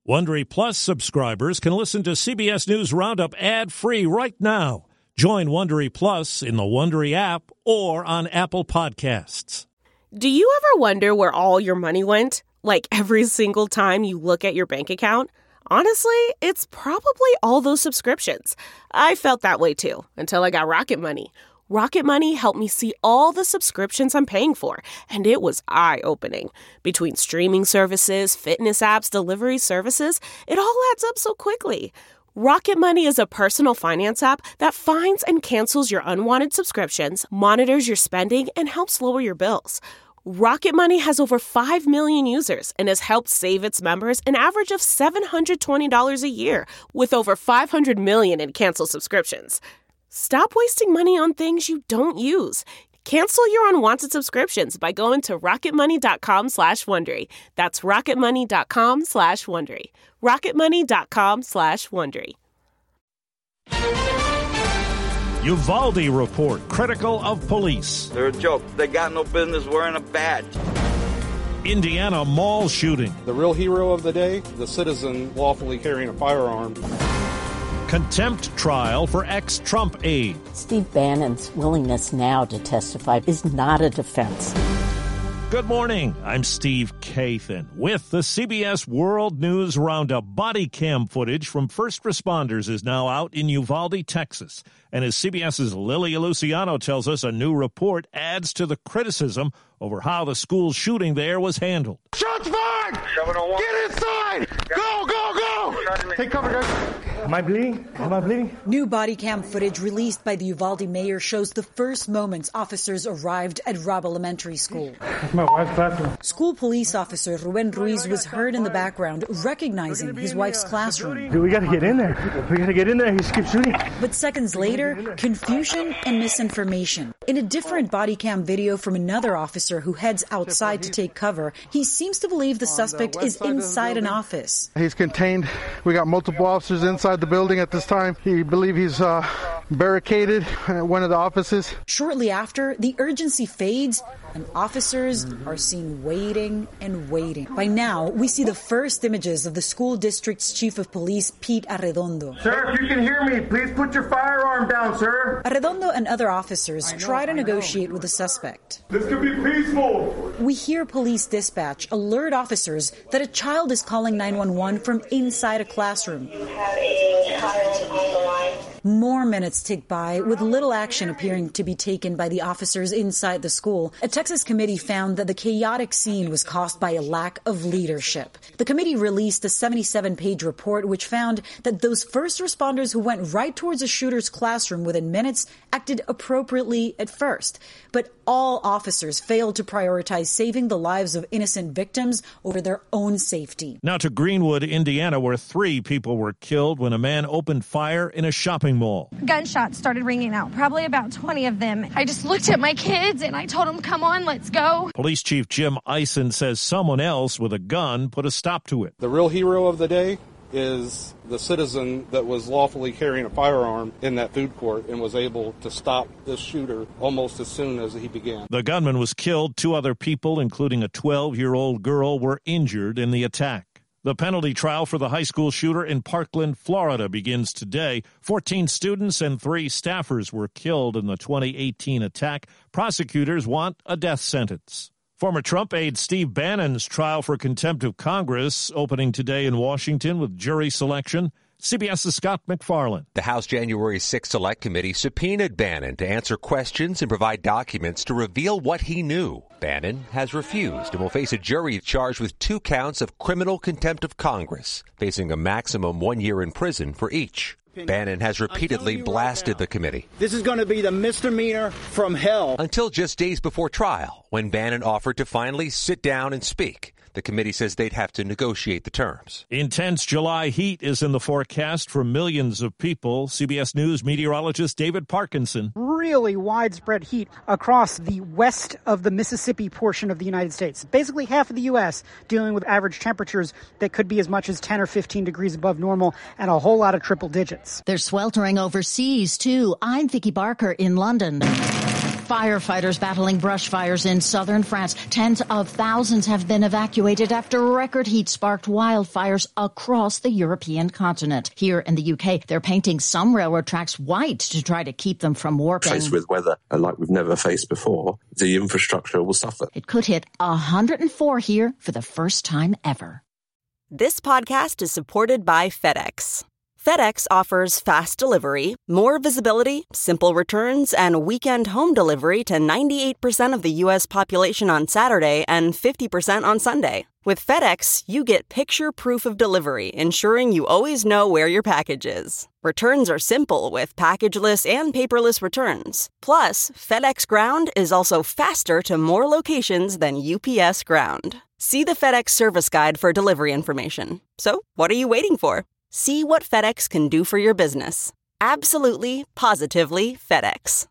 Wondery Plus subscribers can listen to CBS News Roundup ad-free right now. Join Wondery Plus in the Wondery app or on Apple Podcasts. Do you ever wonder where all your money went? Like every single time you look at your bank account? Honestly, it's probably all those subscriptions. I felt that way too, until I got Rocket Money. Rocket Money helped me see all the subscriptions I'm paying for, and it was eye-opening. Between streaming services, fitness apps, delivery services, it all adds up so quickly. Rocket Money is a personal finance app that finds and cancels your unwanted subscriptions, monitors your spending, and helps lower your bills. Rocket Money has over 5 million users and has helped save its members an average of $720 a year, with over 500 million in canceled subscriptions. Stop wasting money on things you don't use. Cancel your unwanted subscriptions by going to rocketmoney.com/Wondery. That's rocketmoney.com/Wondery. rocketmoney.com/Wondery. Uvalde report critical of police. They're a joke. They got no business wearing a badge. Indiana mall shooting. The real hero of the day, the citizen lawfully carrying a firearm. Contempt trial for ex-Trump aide. Steve Bannon's willingness now to testify is not a defense. Good morning. I'm Steve Kathan with the CBS World News Roundup. Body cam footage from first responders is now out in Uvalde, Texas. And as CBS's Lilia Luciano tells us, a new report adds to the criticism over how the school shooting there was handled. Shots fired! Get inside! Go, go, go! Take cover, guys. Am I bleeding? Am I bleeding? New body cam footage released by the Uvalde mayor shows the first moments officers arrived at Robb Elementary School. That's my wife's bathroom. School police officer Ruben Ruiz was heard in the background recognizing his wife's classroom. Dude, we gotta get in there. We gotta get in there. He keeps shooting. But seconds later, confusion and misinformation. In a different body cam video from another officer who heads outside to take cover, he seems to believe the suspect is inside an office. He's contained. We got multiple officers inside the building at this time. He believes he's barricaded one of the offices. Shortly after, the urgency fades and officers are seen waiting and waiting. By now, we see the first images of the school district's chief of police, Pete Arredondo. Sir, if you can hear me, please put your firearm down, sir. Arredondo and other officers try to negotiate with the suspect. This could be peaceful. We hear police dispatch alert officers that a child is calling 911 from inside a classroom. You have a child on the line. More minutes tick by with little action appearing to be taken by the officers inside the school. A Texas committee found that the chaotic scene was caused by a lack of leadership. The committee released a 77-page report which found that those first responders who went right towards a shooter's classroom within minutes acted appropriately at first. But all officers failed to prioritize saving the lives of innocent victims over their own safety. Now to Greenwood, Indiana, where 3 people were killed when a man opened fire in a shopping mall. Gunshots started ringing out, probably about 20 of them. I just looked at my kids and I told them, come on, let's go. Police Chief Jim Eisen says someone else with a gun put a stop to it. The real hero of the day is the citizen that was lawfully carrying a firearm in that food court and was able to stop this shooter almost as soon as he began. The gunman was killed. 2 other people, including a 12-year-old girl, were injured in the attack. The penalty trial for the high school shooter in Parkland, Florida begins today. 14 students and 3 staffers were killed in the 2018 attack. Prosecutors want a death sentence. Former Trump aide Steve Bannon's trial for contempt of Congress opening today in Washington with jury selection. CBS's Scott McFarland. The House January 6 Select Committee subpoenaed Bannon to answer questions and provide documents to reveal what he knew. Bannon has refused and will face a jury charged with 2 counts of criminal contempt of Congress, facing a maximum 1 year in prison for each. Bannon has repeatedly blasted the committee. This is going to be the misdemeanor from hell. Until just days before trial, when Bannon offered to finally sit down and speak. The committee says they'd have to negotiate the terms. Intense July heat is in the forecast for millions of people. CBS News meteorologist David Parkinson. Really widespread heat across the west of the Mississippi portion of the United States. Basically half of the U.S. dealing with average temperatures that could be as much as 10 or 15 degrees above normal and a whole lot of triple digits. They're sweltering overseas, too. I'm Vicki Barker in London. Firefighters battling brush fires in southern France. Tens of thousands have been evacuated after record heat sparked wildfires across the European continent. Here in the UK, they're painting some railroad tracks white to try to keep them from warping. Faced with weather like we've never faced before, the infrastructure will suffer. It could hit 104 here for the first time ever. This podcast is supported by FedEx. FedEx offers fast delivery, more visibility, simple returns, and weekend home delivery to 98% of the U.S. population on Saturday and 50% on Sunday. With FedEx, you get picture proof of delivery, ensuring you always know where your package is. Returns are simple with packageless and paperless returns. Plus, FedEx Ground is also faster to more locations than UPS Ground. See the FedEx service guide for delivery information. So, what are you waiting for? See what FedEx can do for your business. Absolutely, positively FedEx.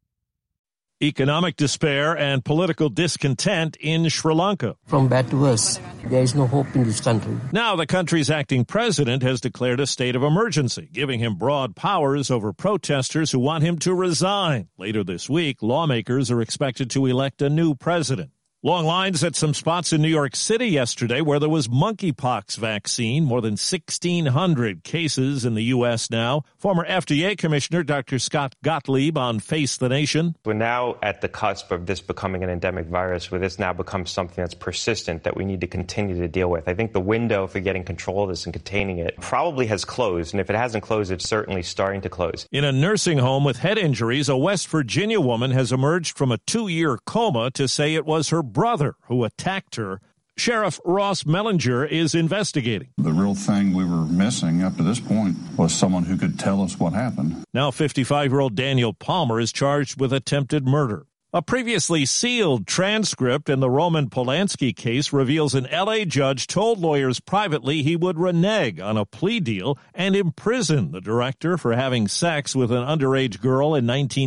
Economic despair and political discontent in Sri Lanka. From bad to worse, there is no hope in this country. Now the country's acting president has declared a state of emergency, giving him broad powers over protesters who want him to resign. Later this week, lawmakers are expected to elect a new president. Long lines at some spots in New York City yesterday where there was monkeypox vaccine. More than 1,600 cases in the U.S. now. Former FDA Commissioner Dr. Scott Gottlieb on Face the Nation. We're now at the cusp of this becoming an endemic virus, where this now becomes something that's persistent that we need to continue to deal with. I think the window for getting control of this and containing it probably has closed. And if it hasn't closed, it's certainly starting to close. In a nursing home with head injuries, a West Virginia woman has emerged from a 2-year coma to say it was her brother who attacked her. Sheriff Ross Mellinger is investigating. The real thing we were missing up to this point was someone who could tell us what happened. Now 55-year-old Daniel Palmer is charged with attempted murder. A previously sealed transcript in the Roman Polanski case reveals an L.A. judge told lawyers privately he would renege on a plea deal and imprison the director for having sex with an underage girl in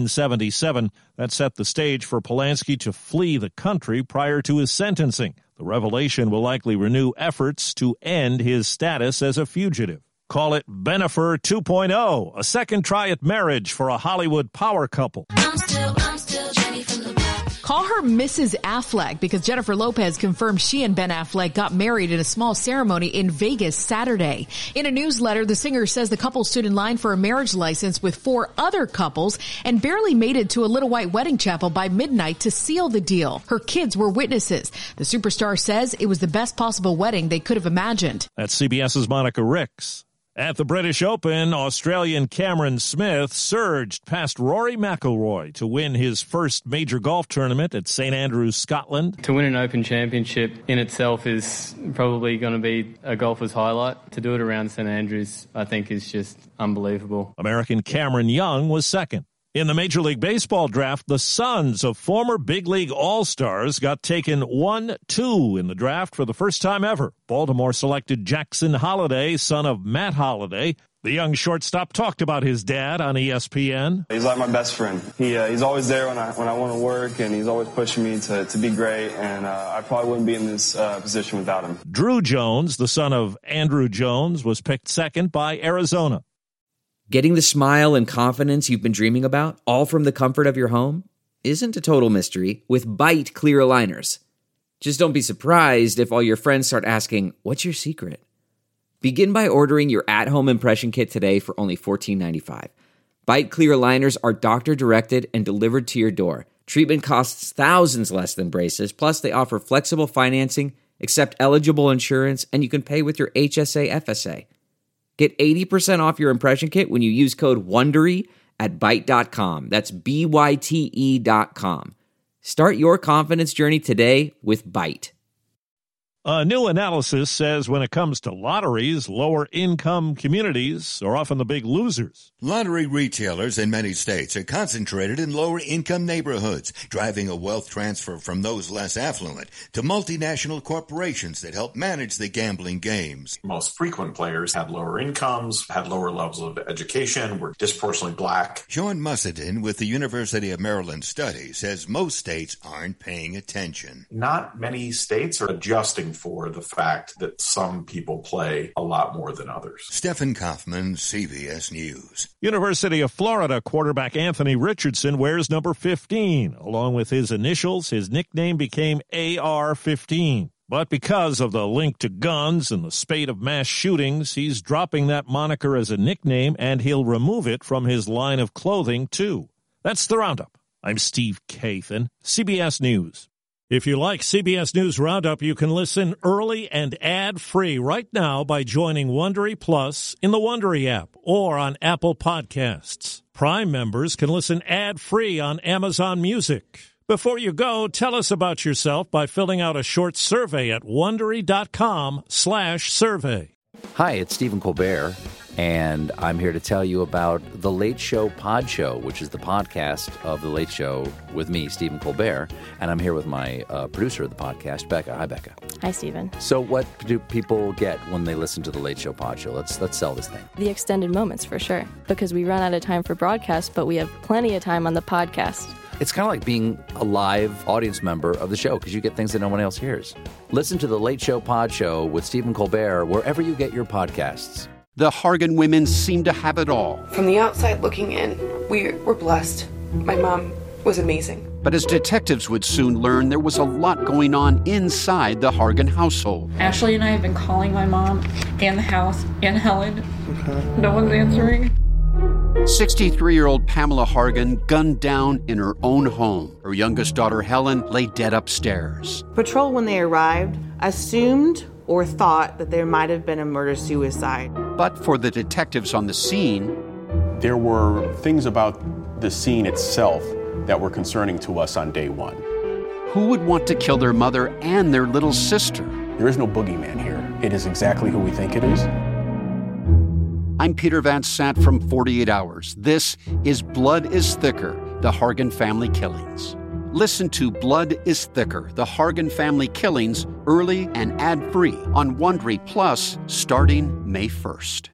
1977. That set the stage for Polanski to flee the country prior to his sentencing. The revelation will likely renew efforts to end his status as a fugitive. Call it Bennifer 2.0, a second try at marriage for a Hollywood power couple. I'm still Jenny from the block. Call her Mrs. Affleck because Jennifer Lopez confirmed she and Ben Affleck got married in a small ceremony in Vegas Saturday. In a newsletter, the singer says the couple stood in line for a marriage license with 4 other couples and barely made it to a little white wedding chapel by midnight to seal the deal. Her kids were witnesses. The superstar says it was the best possible wedding they could have imagined. That's CBS's Monica Ricks. At the British Open, Australian Cameron Smith surged past Rory McIlroy to win his first major golf tournament at St Andrews, Scotland. To win an Open Championship in itself is probably going to be a golfer's highlight. To do it around St Andrews, I think, is just unbelievable. American Cameron Young was second. In the Major League Baseball draft, the sons of former Big League All-Stars got taken 1-2 in the draft for the first time ever. Baltimore selected Jackson Holliday, son of Matt Holliday. The young shortstop talked about his dad on ESPN. He's like my best friend. He's always there when I want to work, and he's always pushing me to be great, and I probably wouldn't be in this position without him. Drew Jones, the son of Andrew Jones, was picked second by Arizona. Getting the smile and confidence you've been dreaming about, all from the comfort of your home, isn't a total mystery with Byte clear aligners. Just don't be surprised if all your friends start asking, "What's your secret?" Begin by ordering your at-home impression kit today for only $14.95. Byte clear aligners are doctor-directed and delivered to your door. Treatment costs thousands less than braces, plus they offer flexible financing, accept eligible insurance, and you can pay with your HSA FSA. Get 80% off your impression kit when you use code WONDERY at Byte.com. That's BYTE.com. Start your confidence journey today with Byte. A new analysis says when it comes to lotteries, lower-income communities are often the big losers. Lottery retailers in many states are concentrated in lower-income neighborhoods, driving a wealth transfer from those less affluent to multinational corporations that help manage the gambling games. Most frequent players had lower incomes, had lower levels of education, were disproportionately black. Sean Mussadin with the University of Maryland study says most states aren't paying attention. Not many states are adjusting for the fact that some people play a lot more than others. Stephen Kaufman, CBS News. University of Florida quarterback Anthony Richardson wears number 15. Along with his initials, his nickname became AR-15. But because of the link to guns and the spate of mass shootings, he's dropping that moniker as a nickname, and he'll remove it from his line of clothing, too. That's the Roundup. I'm Steve Kathan, CBS News. If you like CBS News Roundup, you can listen early and ad-free right now by joining Wondery Plus in the Wondery app or on Apple Podcasts. Prime members can listen ad-free on Amazon Music. Before you go, tell us about yourself by filling out a short survey at Wondery.com/survey. Hi, it's Stephen Colbert, and I'm here to tell you about The Late Show Pod Show, which is the podcast of The Late Show with me, Stephen Colbert, and I'm here with my producer of the podcast, Becca. Hi, Becca. Hi, Stephen. So what do people get when they listen to The Late Show Pod Show? Let's sell this thing. The extended moments, for sure, because we run out of time for broadcast, but we have plenty of time on the podcast. It's kind of like being a live audience member of the show because you get things that no one else hears. Listen to The Late Show Pod Show with Stephen Colbert wherever you get your podcasts. The Hargan women seem to have it all. From the outside looking in, we were blessed. My mom was amazing. But as detectives would soon learn, there was a lot going on inside the Hargan household. Ashley and I have been calling my mom and the house and Helen. No one's answering. 63-year-old Pamela Hargan gunned down in her own home. Her youngest daughter, Helen, lay dead upstairs. Patrol, when they arrived, assumed or thought that there might have been a murder-suicide. But for the detectives on the scene, there were things about the scene itself that were concerning to us on day one. Who would want to kill their mother and their little sister? There is no boogeyman here. It is exactly who we think it is. I'm Peter Van Sant from 48 Hours. This is Blood is Thicker, the Hargan family killings. Listen to Blood is Thicker, the Hargan family killings, early and ad-free on Wondery Plus starting May 1st.